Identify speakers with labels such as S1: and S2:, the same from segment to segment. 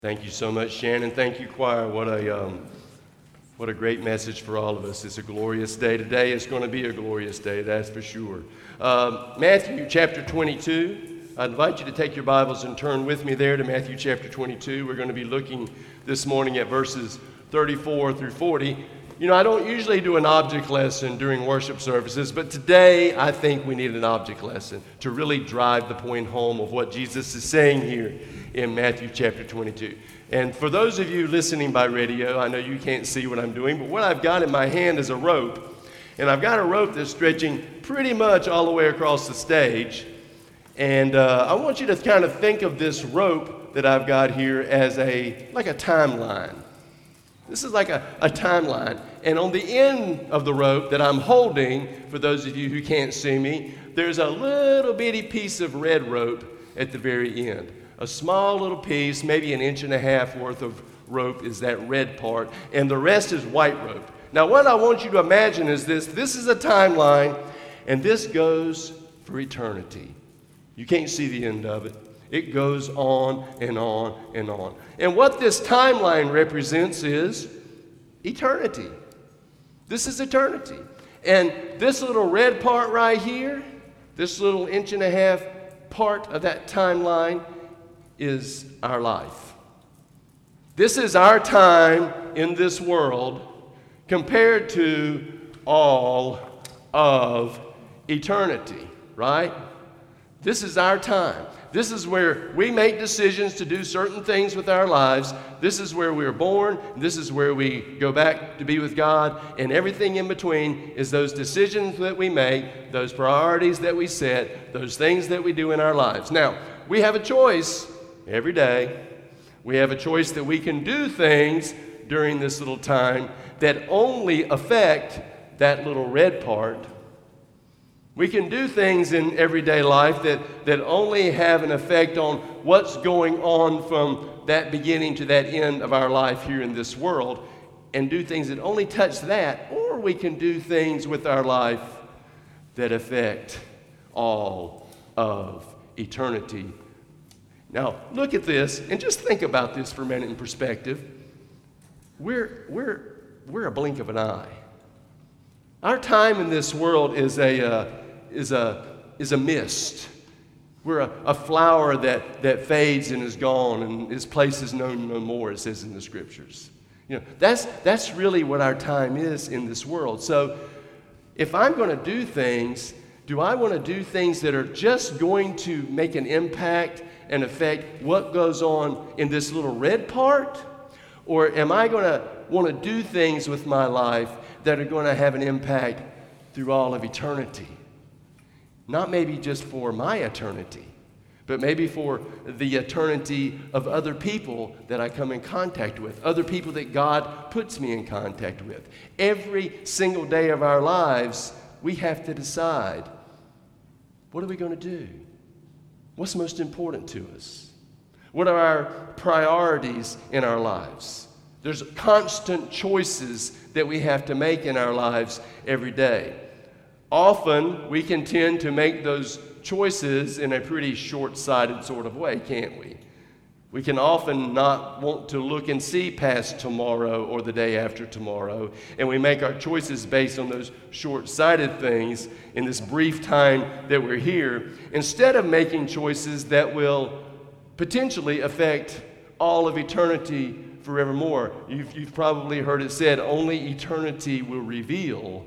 S1: Thank you so much, Shannon. Thank you, choir. What a great message for all of us. It's a glorious day today. It's going to be a glorious day, that's for sure. Matthew chapter 22. I'd invite you to take your Bibles and turn with me there to Matthew chapter 22. We're going to be looking this morning at verses 34 through 40. You know, I don't usually do an object lesson during worship services, but today I think we need an object lesson to really drive the point home of what Jesus is saying here in Matthew chapter 22. And for those of you listening by radio, I know you can't see what I'm doing, but what I've got in my hand is a rope. And I've got a rope that's stretching pretty much all the way across the stage. And I want you to kind of think of this rope that I've got here as like a timeline. This is like a timeline. And on the end of the rope that I'm holding, for those of you who can't see me, there's a little bitty piece of red rope at the very end. A small little piece, maybe 1.5 inches worth of rope is that red part, and the rest is white rope. Now what I want you to imagine is this is a timeline, and this goes for eternity. You can't see the end of it. It goes on and on and on. And what this timeline represents is eternity. This is eternity. And this little red part right here, this little 1.5 inch part of that timeline is our life. This is our time in this world compared to all of eternity, right? This is our time. This is where we make decisions to do certain things with our lives. This is where we're born. This is where we go back to be with God. And everything in between is those decisions that we make, those priorities that we set, those things that we do in our lives. Now, we have a choice every day. We have a choice that we can do things during this little time that only affect that little red part. We can do things in everyday life that only have an effect on what's going on from that beginning to that end of our life here in this world, and do things that only touch that, or we can do things with our life that affect all of eternity. Now, look at this and just think about this for a minute in perspective. We're a blink of an eye. Our time in this world is a mist. We're a flower that fades and is gone, and its place is known no more, it says in the scriptures. You know, that's really what our time is in this world. So if I'm going to do things, do I want to do things that are just going to make an impact and affect what goes on in this little red part? Or am I going to want to do things with my life that are going to have an impact through all of eternity? Not maybe just for my eternity, but maybe for the eternity of other people that I come in contact with, other people that God puts me in contact with. Every single day of our lives, we have to decide, what are we going to do? What's most important to us? What are our priorities in our lives? There's constant choices that we have to make in our lives every day. Often, we can tend to make those choices in a pretty short-sighted sort of way, can't we? We can often not want to look and see past tomorrow or the day after tomorrow, and we make our choices based on those short-sighted things in this brief time that we're here, instead of making choices that will potentially affect all of eternity forevermore. You've probably heard it said, only eternity will reveal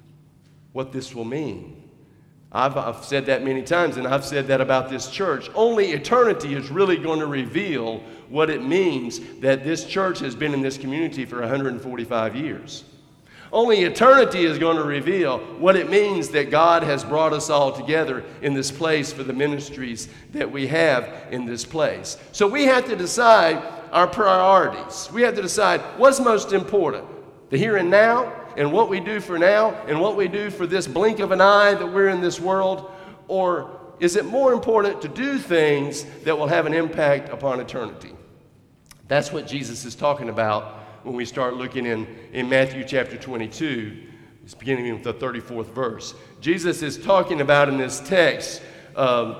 S1: what this will mean. I've said that many times, and I've said that about this church. Only eternity is really going to reveal what it means that this church has been in this community for 145 years. Only eternity is going to reveal what it means that God has brought us all together in this place for the ministries that we have in this place. So we have to decide our priorities. We have to decide what's most important, the here and now, and what we do for now, and what we do for this blink of an eye that we're in this world, or is it more important to do things that will have an impact upon eternity? That's what Jesus is talking about when we start looking in Matthew chapter 22. It's beginning with the 34th verse. Jesus is talking about in this text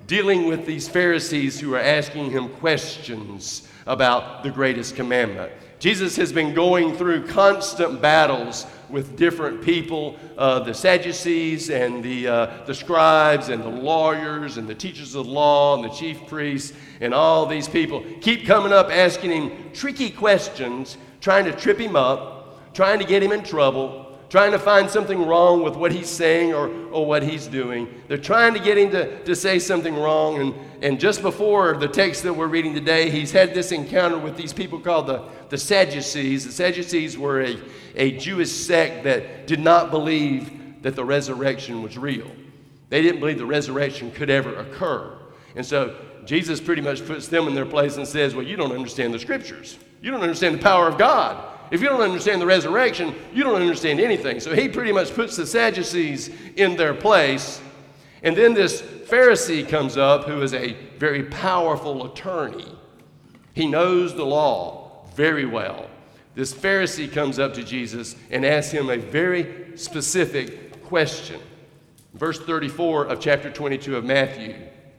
S1: dealing with these Pharisees who are asking him questions about the greatest commandment. Jesus has been going through constant battles with different people, the Sadducees and the scribes and the lawyers and the teachers of the law and the chief priests, and all these people keep coming up asking him tricky questions, trying to trip him up, trying to get him in trouble, trying to find something wrong with what he's saying or what he's doing. They're trying to get him to say something wrong. And just before the text that we're reading today, he's had this encounter with these people called the Sadducees. The Sadducees were a Jewish sect that did not believe that the resurrection was real. They didn't believe the resurrection could ever occur. And so Jesus pretty much puts them in their place and says, well, you don't understand the scriptures. You don't understand the power of God. If you don't understand the resurrection, you don't understand anything. So he pretty much puts the Sadducees in their place. And then this Pharisee comes up who is a very powerful attorney. He knows the law very well. This Pharisee comes up to Jesus and asks him a very specific question. Verse 34 of chapter 22 of Matthew.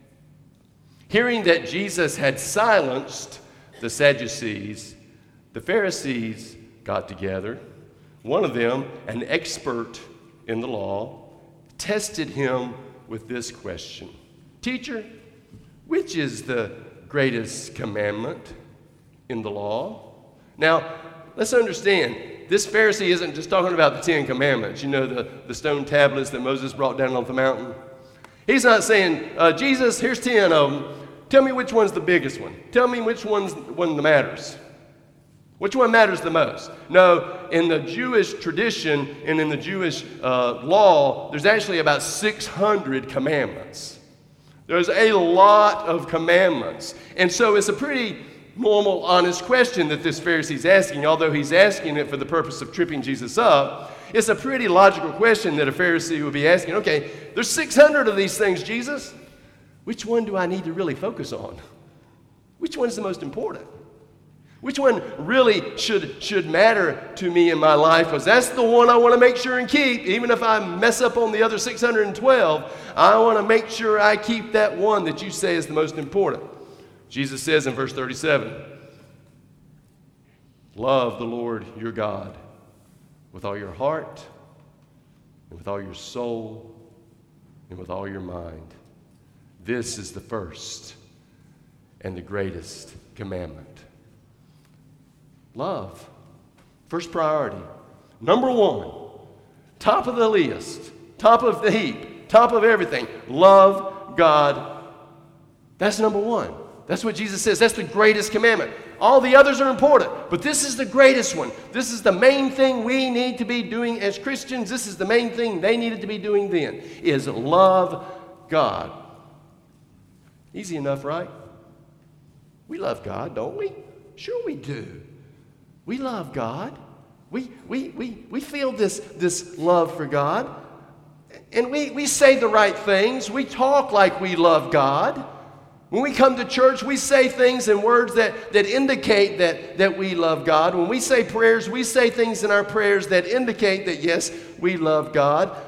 S1: Hearing that Jesus had silenced the Sadducees, the Pharisees got together. One of them, an expert in the law, tested him with this question. Teacher, which is the greatest commandment in the law? Now, let's understand, this Pharisee isn't just talking about the 10 Commandments, you know, the stone tablets that Moses brought down off the mountain. He's not saying, Jesus, here's 10 of them. Tell me which one's the biggest one. Tell me which one's one that matters. Which one matters the most? No, in the Jewish tradition and in the Jewish law, there's actually about 600 commandments. There's a lot of commandments. And so it's a pretty normal, honest question that this Pharisee's asking, although he's asking it for the purpose of tripping Jesus up. It's a pretty logical question that a Pharisee would be asking. Okay, there's 600 of these things, Jesus. Which one do I need to really focus on? Which one's the most important? Which one really should matter to me in my life? Because that's the one I want to make sure and keep. Even if I mess up on the other 612, I want to make sure I keep that one that you say is the most important. Jesus says in verse 37, love the Lord your God with all your heart and with all your soul and with all your mind. This is the first and the greatest commandment. Love. First priority. Number one. Top of the list. Top of the heap. Top of everything. Love God. That's number one. That's what Jesus says. That's the greatest commandment. All the others are important, but this is the greatest one. This is the main thing we need to be doing as Christians. This is the main thing they needed to be doing then, is love God. Easy enough, right? We love God, don't we? Sure we do. We love God. We feel this love for God. And we say the right things. We talk like we love God. When we come to church, we say things and words that indicate that we love God. When we say prayers, we say things in our prayers that indicate that, yes, we love God.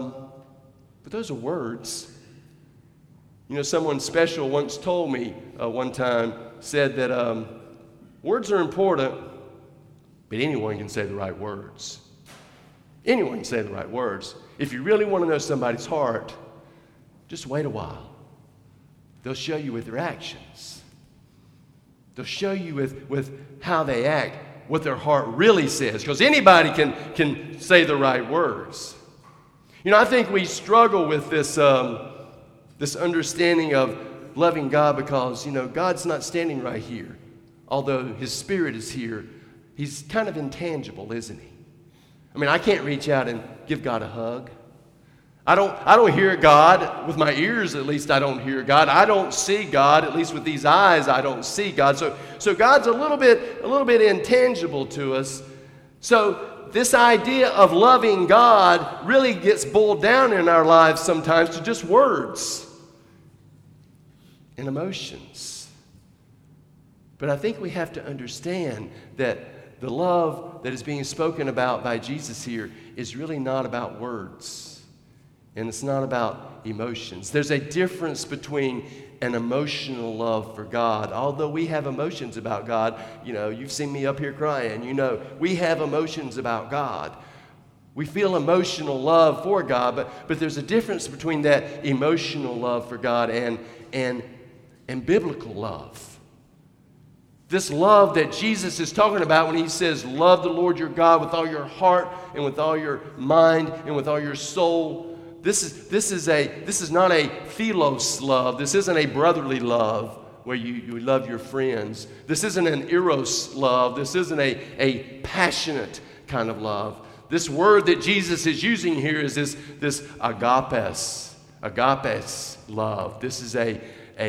S1: But those are words. You know, someone special once told me one time, said that words are important, but anyone can say the right words. Anyone can say the right words. If you really want to know somebody's heart, just wait a while. They'll show you with their actions. They'll show you with how they act, what their heart really says, because anybody can say the right words. You know, I think we struggle with this understanding of loving God because, you know, God's not standing right here. Although His Spirit is here, He's kind of intangible, isn't He? I mean, I can't reach out and give God a hug. I don't hear God with my ears. At least I don't hear God. I don't see God. At least with these eyes, I don't see God. So God's a little bit intangible to us. So this idea of loving God really gets boiled down in our lives sometimes to just words and emotions. But I think we have to understand that the love that is being spoken about by Jesus here is really not about words. and it's not about emotions. There's a difference between an emotional love for God. Although we have emotions about God, you've seen me up here crying, we have emotions about God. We feel emotional love for God, but there's a difference between that emotional love for God and biblical love. This love that Jesus is talking about when he says, love the Lord your God with all your heart and with all your mind and with all your soul. This is not a philos love. This isn't a brotherly love where you love your friends. This isn't an eros love. This isn't a passionate kind of love. This word that Jesus is using here is this agapes love. This is a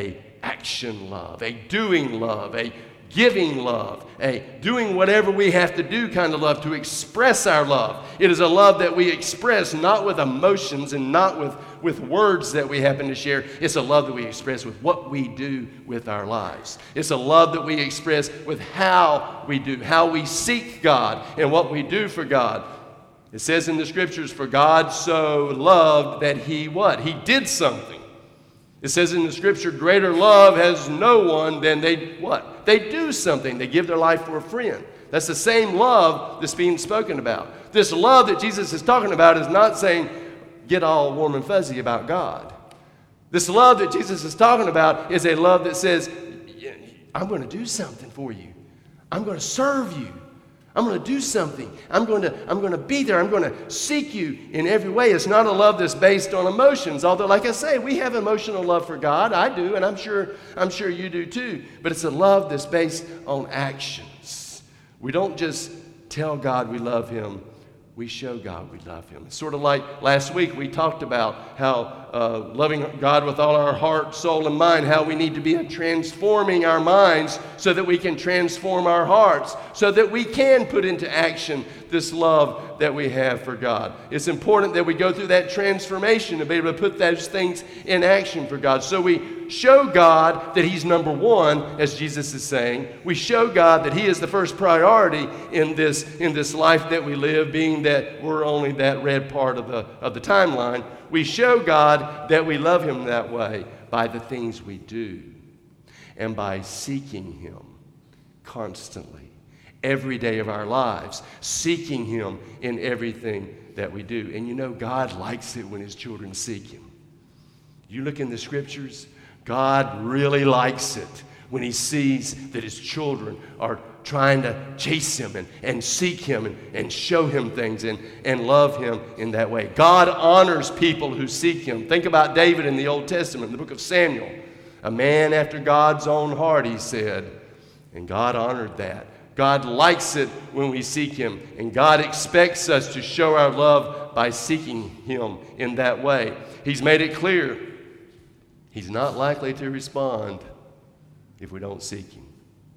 S1: action love, a doing love, a giving love, a doing whatever we have to do kind of love to express our love. It is a love that we express not with emotions and not with words that we happen to share. It's a love that we express with what we do with our lives. It's a love that we express with how we seek God and what we do for God. It says in the scriptures, for God so loved that he what? He did something. It says in the scripture, greater love has no one than they what? They do something. They give their life for a friend. That's the same love that's being spoken about. This love that Jesus is talking about is not saying, get all warm and fuzzy about God. This love that Jesus is talking about is a love that says, I'm going to do something for you. I'm going to serve you. I'm going to do something. I'm going to be there. I'm going to seek you in every way. It's not a love that's based on emotions. Although, like I say, we have emotional love for God. I do, and I'm sure you do too. But it's a love that's based on actions. We don't just tell God we love him. We show God we love him. It's sort of like last week we talked about how loving God with all our heart, soul, and mind, how we need to be transforming our minds so that we can transform our hearts, so that we can put into action this love that we have for God. It's important that we go through that transformation to be able to put those things in action for God. So we show God that he's number one, as Jesus is saying. We show God that he is the first priority in this life that we live, being that we're only that red part of the timeline. We show God that we love him that way by the things we do and by seeking him constantly. Every day of our lives, seeking him in everything that we do. And God likes it when his children seek him. You look in the scriptures, God really likes it when he sees that his children are trying to chase him and seek him and show him things and love him in that way. God honors people who seek him. Think about David in the Old Testament, in the book of Samuel. A man after God's own heart, he said, and God honored that. God likes it when we seek him, and God expects us to show our love by seeking him in that way. He's made it clear he's not likely to respond if we don't seek him.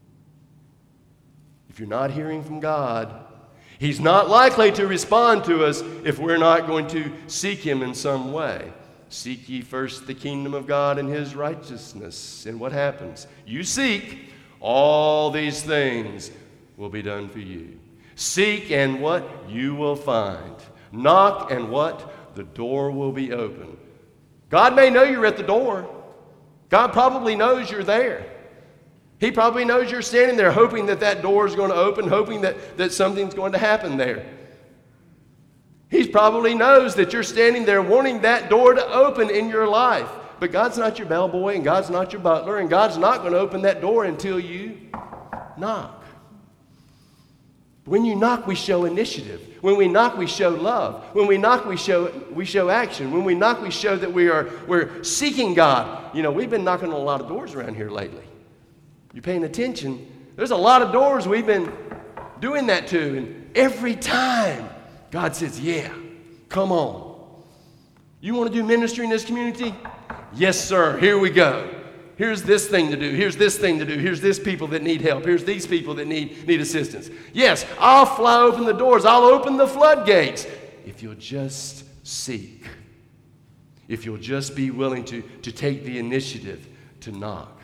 S1: If you're not hearing from God, he's not likely to respond to us if we're not going to seek him in some way. Seek ye first the kingdom of God and his righteousness. And what happens? You seek, all these things will be done for you. Seek, and what? You will find. Knock, and what? The door will be open. God may know you're at the door. God probably knows you're there. He probably knows you're standing there hoping that door is going to open, hoping that something's going to happen there. He probably knows that you're standing there wanting that door to open in your life. But God's not your bellboy, and God's not your butler, and God's not going to open that door until you knock. When you knock, we show initiative. When we knock, we show love. When we knock, we show action. When we knock, we show that we're seeking God. We've been knocking on a lot of doors around here lately. You're paying attention. There's a lot of doors we've been doing that to, and every time God says, yeah, come on. You want to do ministry in this community? Yes, sir. Here we go. Here's this thing to do. Here's this thing to do. Here's this people that need help. Here's these people that need assistance. Yes, I'll fly open the doors. I'll open the floodgates. If you'll just seek. If you'll just be willing to take the initiative to knock.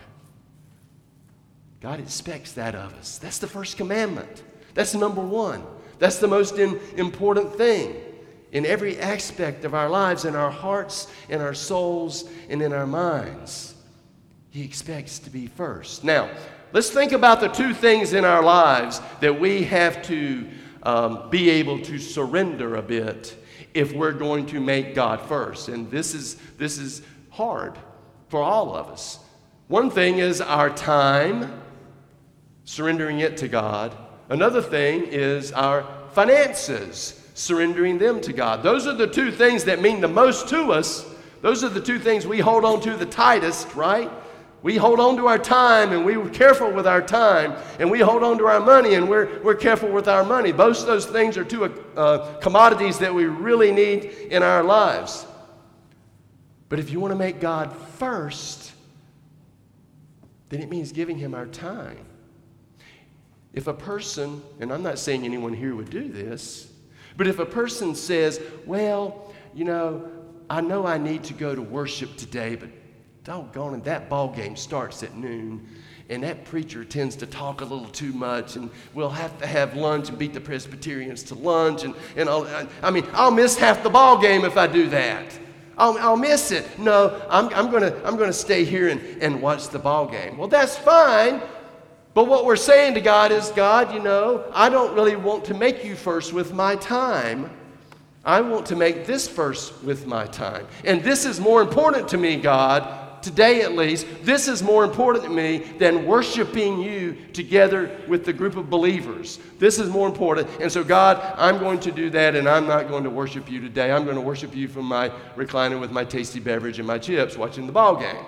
S1: God expects that of us. That's the first commandment. That's number one. That's the most important thing. in every aspect of our lives, in our hearts, in our souls, and in our minds. He expects to be first. Now, let's think about the two things in our lives that we have to be able to surrender a bit if we're going to make God first. And this is hard for all of us. One thing is our time, surrendering it to God. Another thing is our finances, surrendering them to God. Those are the two things that mean the most to us. Those are the two things we hold on to the tightest, right? We hold on to our time, and we're careful with our time, and we hold on to our money, and we're careful with our money. Both those things are two commodities that we really need in our lives. But if you want to make God first, then it means giving him our time. If a person, and I'm not saying anyone here would do this, but if a person says, well, I know I need to go to worship today, but doggone it, that ball game starts at noon, and that preacher tends to talk a little too much, and we'll have to have lunch and beat the Presbyterians to lunch, and all. I'll miss half the ball game if I do that. I'll miss it. No, I'm gonna stay here and watch the ball game. Well, that's fine, but what we're saying to God is, God, I don't really want to make you first with my time. I want to make this first with my time. And this is more important to me, God. Today at least, this is more important to me than worshiping you together with the group of believers. This is more important. And so, God, I'm going to do that, and I'm not going to worship you today. I'm going to worship you from my recliner with my tasty beverage and my chips watching the ball game.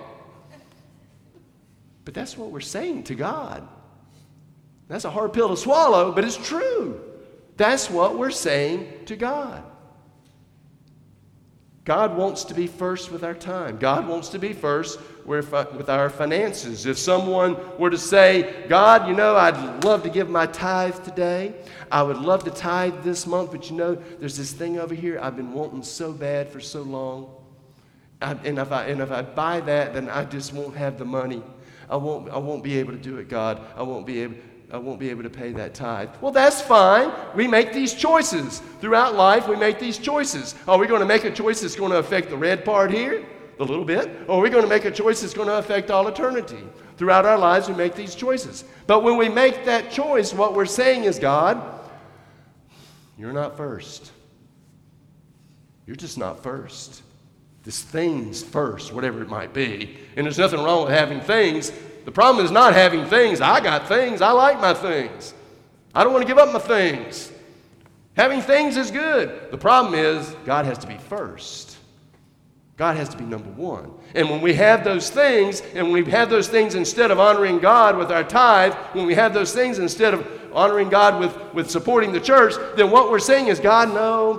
S1: But that's what we're saying to God. That's a hard pill to swallow, but it's true. That's what we're saying to God. God wants to be first with our time. God wants to be first with our finances. If someone were to say, God, I'd love to give my tithe today. I would love to tithe this month, but there's this thing over here I've been wanting so bad for so long. And if I buy that, then I just won't have the money. I won't be able to do it, God. I won't be able to pay that tithe. Well, that's fine. We make these choices. Throughout life, we make these choices. Are we going to make a choice that's going to affect the red part here, a little bit? Or are we going to make a choice that's going to affect all eternity? Throughout our lives, we make these choices. But when we make that choice, what we're saying is, God, you're not first. You're just not first. This thing's first, whatever it might be. And there's nothing wrong with having things. The problem is not having things. I got things. I like my things. I don't want to give up my things. Having things is good. The problem is God has to be first. God has to be number one. And when we have those things, and when we have those things instead of honoring God with our tithe, when we have those things instead of honoring God with supporting the church, then what we're saying is, God,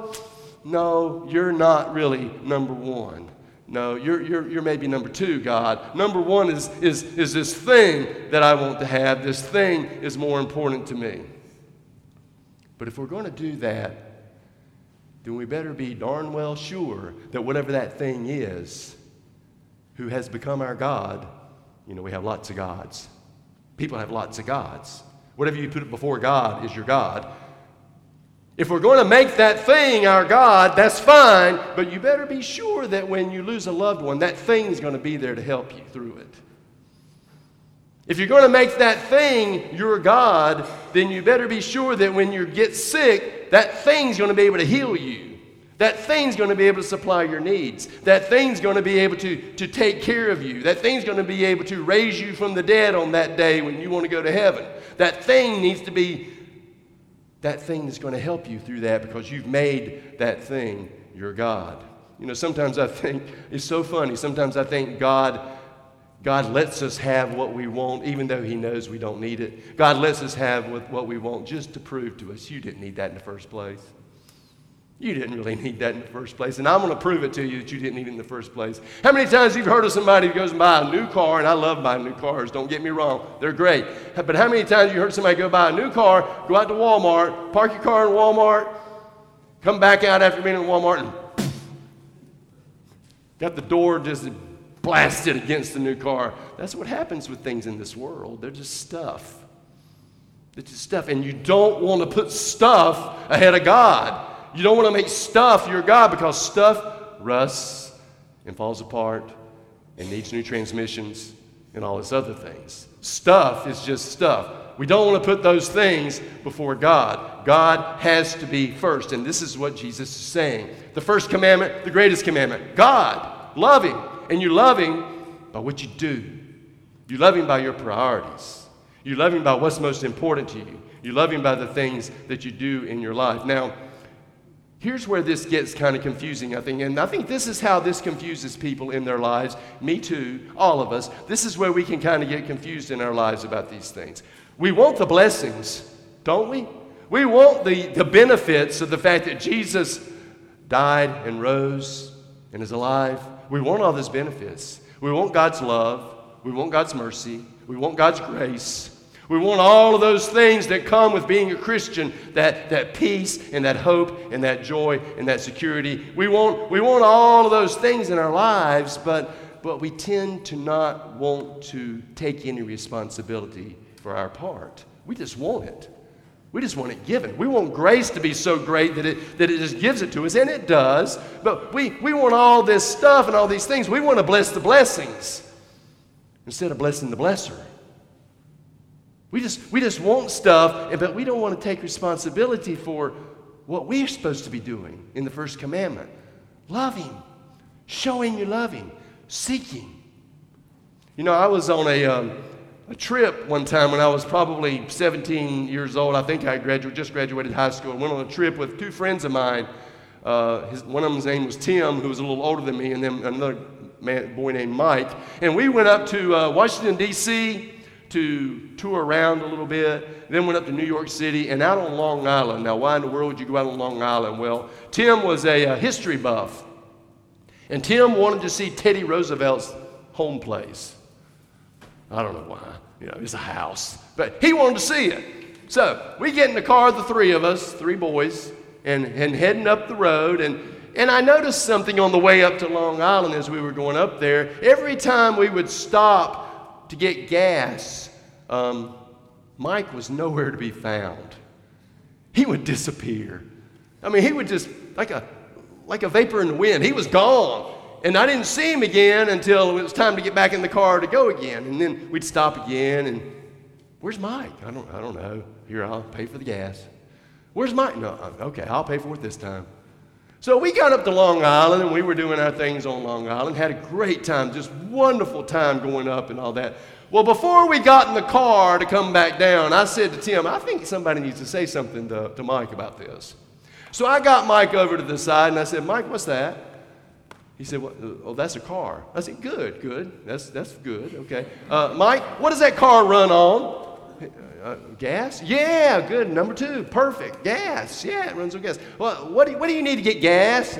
S1: no, you're not really number one. No, you're maybe number two, God. Number one is this thing that I want to have. This thing is more important to me. But if we're going to do that, then we better be darn well sure that whatever that thing is, who has become our God, we have lots of gods. People have lots of gods. Whatever you put before God is your God. If we're going to make that thing our God, that's fine, but you better be sure that when you lose a loved one, that thing's going to be there to help you through it. If you're going to make that thing your God, then you better be sure that when you get sick, that thing's going to be able to heal you. That thing's going to be able to supply your needs. That thing's going to be able to take care of you. That thing's going to be able to raise you from the dead on that day when you want to go to heaven. That thing needs to be that thing that's going to help you through that because you've made that thing your God. Sometimes I think, it's so funny, sometimes I think God lets us have what we want even though he knows we don't need it. God lets us have what we want just to prove to us you didn't need that in the first place. You didn't really need that in the first place, and I'm going to prove it to you that you didn't need it in the first place. How many times you've heard of somebody who goes and buy a new car, and I love buying new cars, don't get me wrong, they're great. But how many times you heard somebody go buy a new car, go out to Walmart, park your car in Walmart, come back out after being in Walmart, and got the door just blasted against the new car. That's what happens with things in this world. They're just stuff. It's just stuff, and you don't want to put stuff ahead of God. You don't want to make stuff your God, because stuff rusts and falls apart and needs new transmissions and all this other things. Stuff is just stuff. We don't want to put those things before God. God has to be first, and this is what Jesus is saying. The first commandment, the greatest commandment, God, love Him. And you love Him by what you do. You love Him by your priorities. You love Him by what's most important to you. You love Him by the things that you do in your life. Now, here's where this gets kind of confusing, I think. And I think this is how this confuses people in their lives. Me too, all of us. This is where we can kind of get confused in our lives about these things. We want the blessings, don't we? We want the benefits of the fact that Jesus died and rose and is alive. We want all those benefits. We want God's love. We want God's mercy. We want God's grace. We want all of those things that come with being a Christian, that peace and that hope and that joy and that security. We want all of those things in our lives, but we tend to not want to take any responsibility for our part. We just want it. We just want it given. We want grace to be so great that it just gives it to us, and it does. But we want all this stuff and all these things. We want to bless the blessings instead of blessing the blesser. We just want stuff, but we don't want to take responsibility for what we're supposed to be doing in the first commandment. Loving, showing you loving, seeking. You know, I was on a trip one time when I was probably 17 years old. I think I just graduated high school. I went on a trip with two friends of mine. One of them's name was Tim, who was a little older than me, and then another boy named Mike. And we went up to Washington, D.C., to tour around a little bit, then went up to New York City and out on Long Island. Now, why in the world would you go out on Long Island? Well, Tim was a history buff, and Tim wanted to see Teddy Roosevelt's home place. I don't know why. You know, it's a house, but he wanted to see it. So we get in the car, the three of us, three boys, and heading up the road, and I noticed something on the way up to Long Island as we were going up there. Every time we would stop to get gas, Mike was nowhere to be found. He would disappear. I mean, he would just, like a vapor in the wind. He was gone. And I didn't see him again until it was time to get back in the car to go again. And then we'd stop again, and where's Mike? I don't know. Here, I'll pay for the gas. Where's Mike? No, okay, I'll pay for it this time. So we got up to Long Island, and we were doing our things on Long Island, had a great time, just wonderful time going up and all that. Well, before we got in the car to come back down, I said to Tim, I think somebody needs to say something to Mike about this. So I got Mike over to the side, and I said, Mike, what's that? He said, oh, that's a car. I said, good. That's good, okay. Mike, what does that car run on? Gas? Yeah, good. Number 2, perfect. Gas. Yeah, it runs on gas. Well, what do you need to get gas?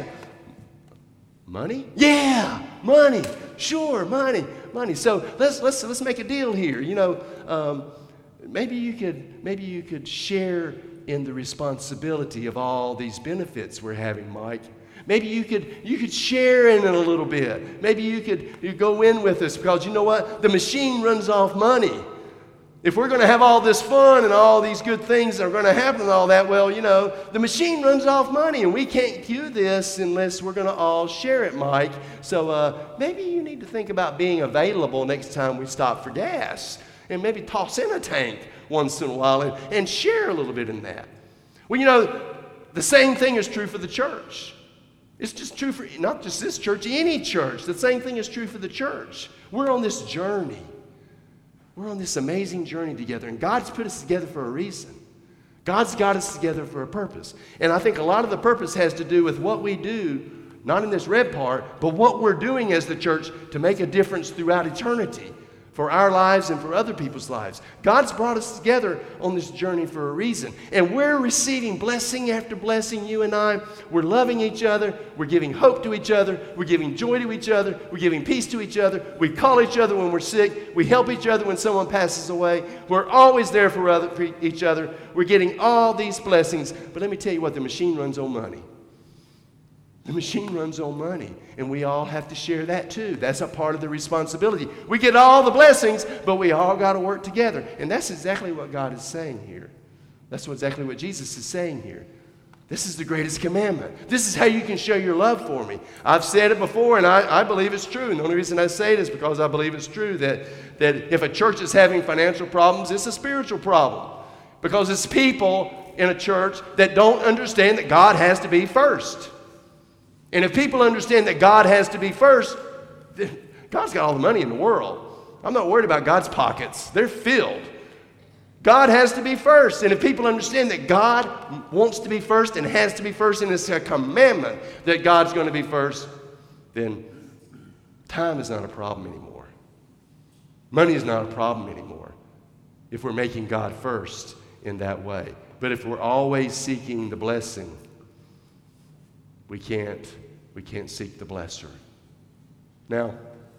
S1: Money? Yeah, money. Sure, money. So let's make a deal here. You know, maybe you could share in the responsibility of all these benefits we're having, Mike. Maybe you could share in it a little bid. Maybe you go in with us, because you know what? The machine runs off money. If we're going to have all this fun and all these good things that are going to happen and all that, well, you know, the machine runs off money, and we can't do this unless we're going to all share it, Mike. So maybe you need to think about being available next time we stop for gas, and maybe toss in a tank once in a while and share a little bit in that. Well, you know, the same thing is true for the church. It's just true for not just this church, any church. The same thing is true for the church. We're on this journey. We're on this amazing journey together, and God's put us together for a reason. God's got us together for a purpose. And I think a lot of the purpose has to do with what we do, not in this red part, but what we're doing as the church to make a difference throughout eternity for our lives and for other people's lives. God's brought us together on this journey for a reason. And we're receiving blessing after blessing, you and I. We're loving each other. We're giving hope to each other. We're giving joy to each other. We're giving peace to each other. We call each other when we're sick. We help each other when someone passes away. We're always there for each other. We're getting all these blessings. But let me tell you what, the machine runs on money. The machine runs on money, and we all have to share that too. That's a part of the responsibility. We get all the blessings, but we all got to work together. And that's exactly what God is saying here. That's exactly what Jesus is saying here. This is the greatest commandment. This is how you can show your love for me. I've said it before, and I believe it's true. And the only reason I say it is because I believe it's true that if a church is having financial problems, it's a spiritual problem. Because it's people in a church that don't understand that God has to be first. And if people understand that God has to be first, then God's got all the money in the world. I'm not worried about God's pockets. They're filled. God has to be first. And if people understand that God wants to be first and has to be first, and it's a commandment that God's going to be first, then time is not a problem anymore. Money is not a problem anymore if we're making God first in that way. But if we're always seeking the blessing, we can't seek the blesser. Now,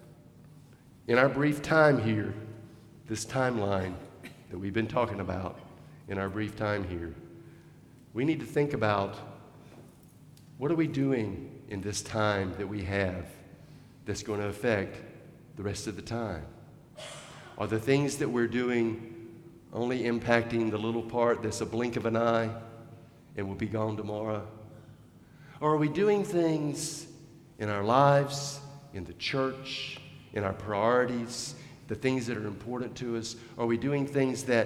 S1: in our brief time here, this timeline that we've been talking about in our brief time here, we need to think about, what are we doing in this time that we have that's going to affect the rest of the time? Are the things that we're doing only impacting the little part that's a blink of an eye and will be gone tomorrow? Or are we doing things in our lives, in the church, in our priorities, the things that are important to us? Are we doing things that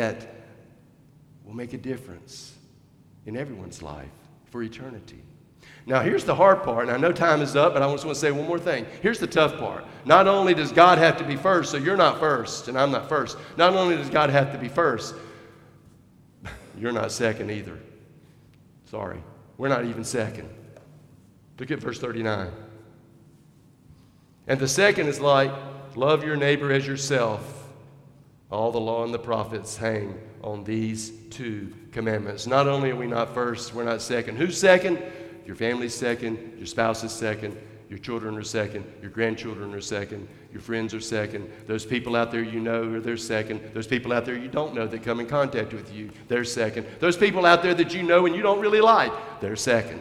S1: will make a difference in everyone's life for eternity? Now, here's the hard part, and I know time is up, but I just want to say one more thing. Here's the tough part. Not only does God have to be first, so you're not first, and I'm not first. Not only does God have to be first, you're not second either. Sorry. We're not even second. Look at verse 39. And the second is like, love your neighbor as yourself. All the law and the prophets hang on these two commandments. Not only are we not first, we're not second. Who's second? Your family's second, your spouse is second, your children are second, your grandchildren are second, your friends are second. Those people out there you know, they're second. Those people out there you don't know that come in contact with you, they're second. Those people out there that you know and you don't really like, they're second.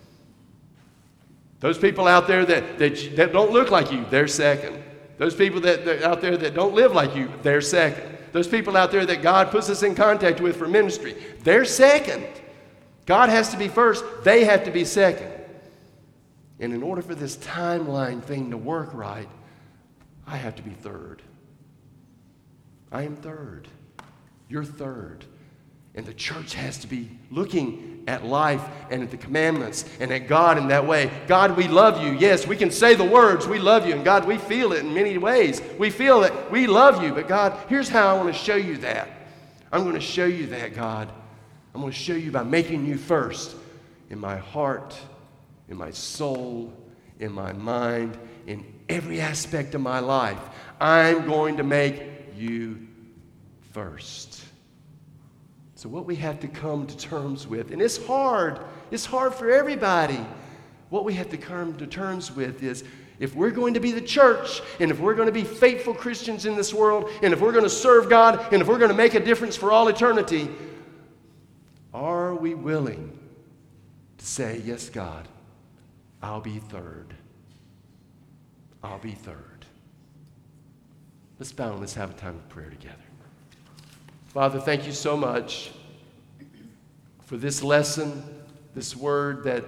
S1: Those people out there that don't look like you, they're second. Those people that out there that don't live like you, they're second. Those people out there that God puts us in contact with for ministry, they're second. God has to be first, they have to be second. And in order for this timeline thing to work right, I have to be third. I am third. You're third. And the church has to be looking at life and at the commandments and at God in that way. God, we love you. Yes, we can say the words, we love you. And God, we feel it in many ways. We feel that we love you. But God, here's how I want to show you that. I'm going to show you that, God. I'm going to show you by making you first in my heart, in my soul, in my mind, in every aspect of my life. I'm going to make you first. So what we have to come to terms with, and it's hard for everybody. What we have to come to terms with is, if we're going to be the church, and if we're going to be faithful Christians in this world, and if we're going to serve God, and if we're going to make a difference for all eternity, are we willing to say, yes, God, I'll be third. I'll be third. Let's bow and let's have a time of prayer together. Father, thank you so much for this lesson, this word that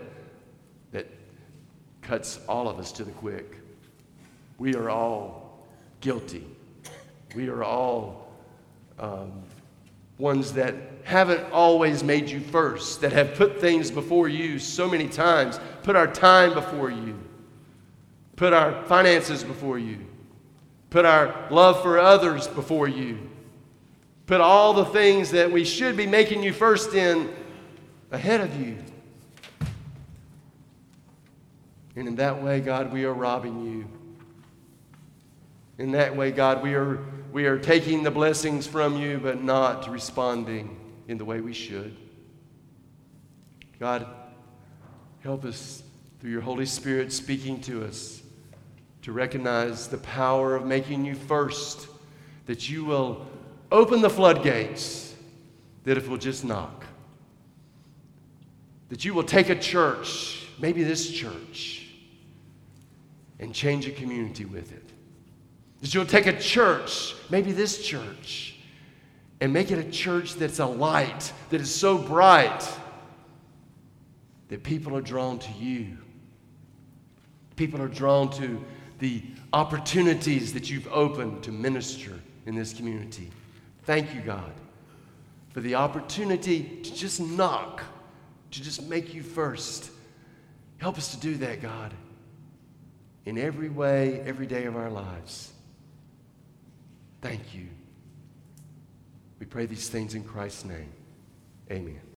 S1: cuts all of us to the quick. We are all guilty. We are all ones that haven't always made you first, that have put things before you so many times, put our time before you, put our finances before you, put our love for others before you, put all the things that we should be making you first in ahead of you. And in that way, God, we are robbing you. In that way, God, we are taking the blessings from you, but not responding in the way we should. God, help us through your Holy Spirit speaking to us to recognize the power of making you first, that you will open the floodgates, that if we'll just knock, that you will take a church, maybe this church, and change a community with it. That you'll take a church, maybe this church, and make it a church that's a light, that is so bright that people are drawn to you. People are drawn to the opportunities that you've opened to minister in this community. Thank you, God, for the opportunity to just knock, to just make you first. Help us to do that, God, in every way, every day of our lives. Thank you. We pray these things in Christ's name. Amen.